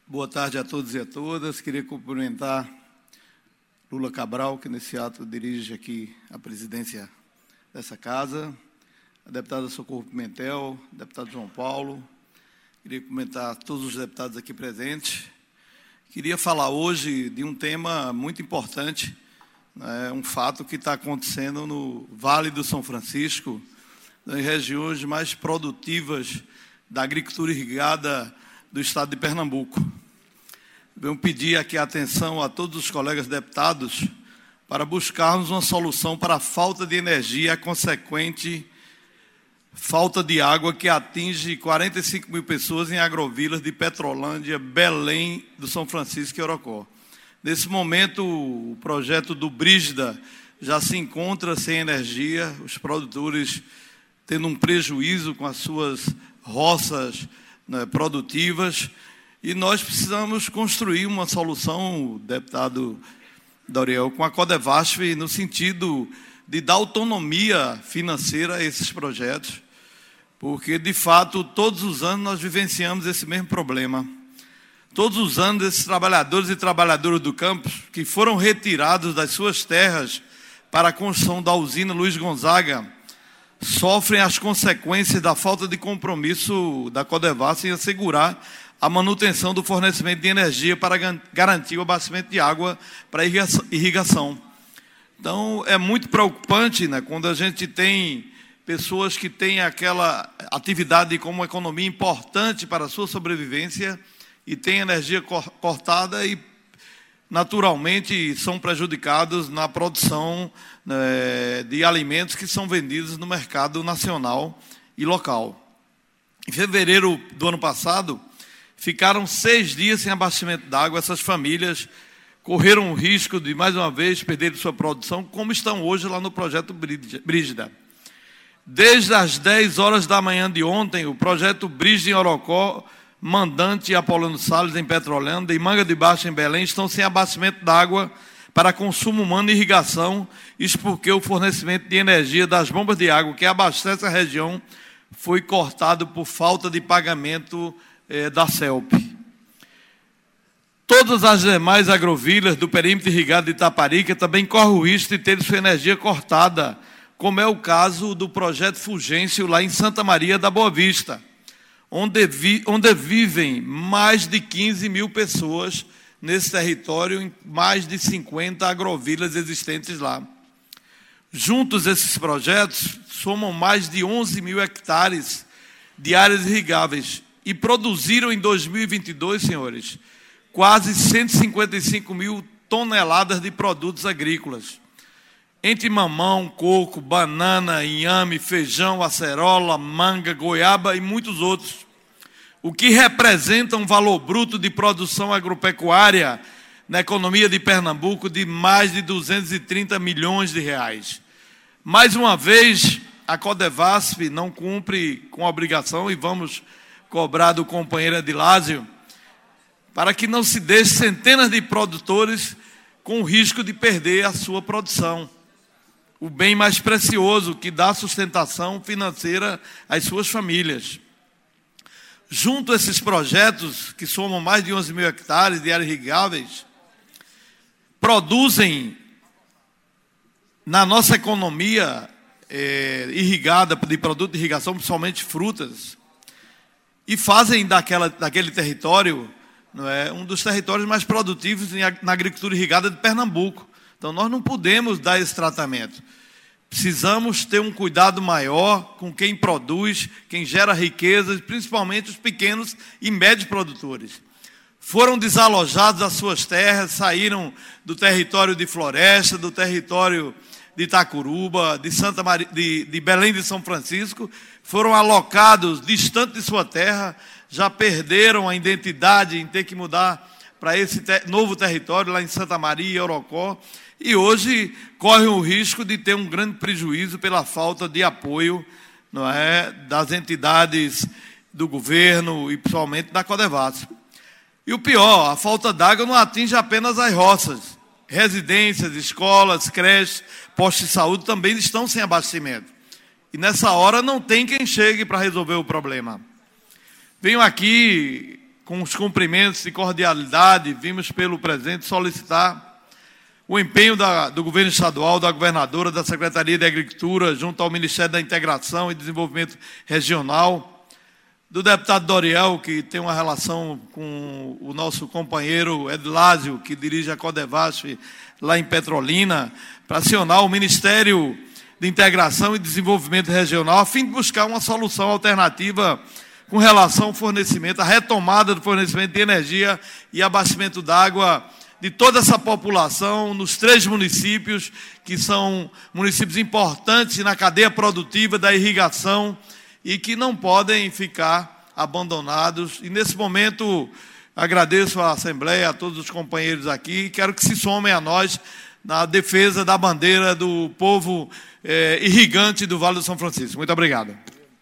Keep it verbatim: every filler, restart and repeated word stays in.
Boa tarde a todos e a todas. Queria cumprimentar Lula Cabral, que nesse ato dirige aqui a presidência dessa casa, a deputada Socorro Pimentel, o deputado João Paulo. Queria cumprimentar todos os deputados aqui presentes. Queria falar hoje de um tema muito importante, né, um fato que está acontecendo no Vale do São Francisco, nas regiões mais produtivas da agricultura irrigada do estado de Pernambuco. Venho pedir aqui a atenção a todos os colegas deputados para buscarmos uma solução para a falta de energia e a consequente falta de água que atinge quarenta e cinco mil pessoas em agrovilas de Petrolândia, Belém, do São Francisco e Orocó. Nesse momento, o projeto do Brígida já se encontra sem energia, os produtores tendo um prejuízo com as suas roças, né, produtivas, e nós precisamos construir uma solução, deputado Doriel, com a Codevasf, no sentido de dar autonomia financeira a esses projetos, porque, de fato, todos os anos nós vivenciamos esse mesmo problema. Todos os anos, esses trabalhadores e trabalhadoras do campo, que foram retirados das suas terras para a construção da usina Luiz Gonzaga, sofrem as consequências da falta de compromisso da Codevasf em assegurar a manutenção do fornecimento de energia para garantir o abastecimento de água para irrigação. Então, é muito preocupante, né, quando a gente tem pessoas que têm aquela atividade como economia importante para a sua sobrevivência e têm energia cortada e, naturalmente, são prejudicados na produção, né, de alimentos que são vendidos no mercado nacional e local. Em fevereiro do ano passado, ficaram seis dias sem abastecimento d'água. Essas famílias correram o risco de, mais uma vez, perder sua produção, como estão hoje lá no projeto Brígida. Desde as dez horas da manhã de ontem, o projeto Brígida em Orocó, Mandante e Apolino Salles em Petrolândia e Manga de Baixo em Belém estão sem abastecimento d'água para consumo humano e irrigação, isso porque o fornecimento de energia das bombas de água que abastecem a região foi cortado por falta de pagamento eh, da CELP. Todas as demais agrovilas do perímetro irrigado de Itaparica também correm o risco de ter sua energia cortada, como é o caso do projeto Fulgêncio lá em Santa Maria da Boa Vista, onde, vi, onde vivem mais de quinze mil pessoas nesse território, em mais de cinquenta agrovilas existentes lá. Juntos, esses projetos somam mais de onze mil hectares de áreas irrigáveis e produziram em dois mil e vinte e dois, senhores, quase cento e cinquenta e cinco mil toneladas de produtos agrícolas, entre mamão, coco, banana, inhame, feijão, acerola, manga, goiaba e muitos outros, o que representa um valor bruto de produção agropecuária na economia de Pernambuco de mais de duzentos e trinta milhões de reais. Mais uma vez, a Codevasf não cumpre com a obrigação, e vamos cobrar do companheiro Adilásio, para que não se deixe centenas de produtores com o risco de perder a sua produção, o bem mais precioso que dá sustentação financeira às suas famílias. Junto a esses projetos, que somam mais de onze mil hectares de áreas irrigáveis, produzem na nossa economia é, irrigada, de produto de irrigação, principalmente frutas, e fazem daquela, daquele território, não é, um dos territórios mais produtivos na agricultura irrigada de Pernambuco. Então, nós não podemos dar esse tratamento. Precisamos ter um cuidado maior com quem produz, quem gera riqueza, principalmente os pequenos e médios produtores. Foram desalojados das suas terras, saíram do território de Floresta, do território de Itacuruba, de, Santa Maria, de, de Belém de São Francisco, foram alocados distante de sua terra, já perderam a identidade em ter que mudar para esse te- novo território, lá em Santa Maria e Orocó, e hoje correm o risco de ter um grande prejuízo pela falta de apoio, não é, das entidades do governo e principalmente da Codevasf. E o pior, a falta d'água não atinge apenas as roças. Residências, escolas, creches, postos de saúde também estão sem abastecimento. E nessa hora não tem quem chegue para resolver o problema. Venho aqui com os cumprimentos de cordialidade, vimos pelo presidente solicitar o empenho da, do governo estadual, da governadora, da Secretaria de Agricultura, junto ao Ministério da Integração e Desenvolvimento Regional, do deputado Doriel, que tem uma relação com o nosso companheiro Edlásio, que dirige a Codevasf lá em Petrolina, para acionar o Ministério de Integração e Desenvolvimento Regional, a fim de buscar uma solução alternativa com relação ao fornecimento, a retomada do fornecimento de energia e abastecimento d'água de toda essa população nos três municípios, que são municípios importantes na cadeia produtiva da irrigação e que não podem ficar abandonados. E, nesse momento, agradeço à Assembleia, a todos os companheiros aqui, e quero que se somem a nós na defesa da bandeira do povo eh, irrigante do Vale do São Francisco. Muito obrigado.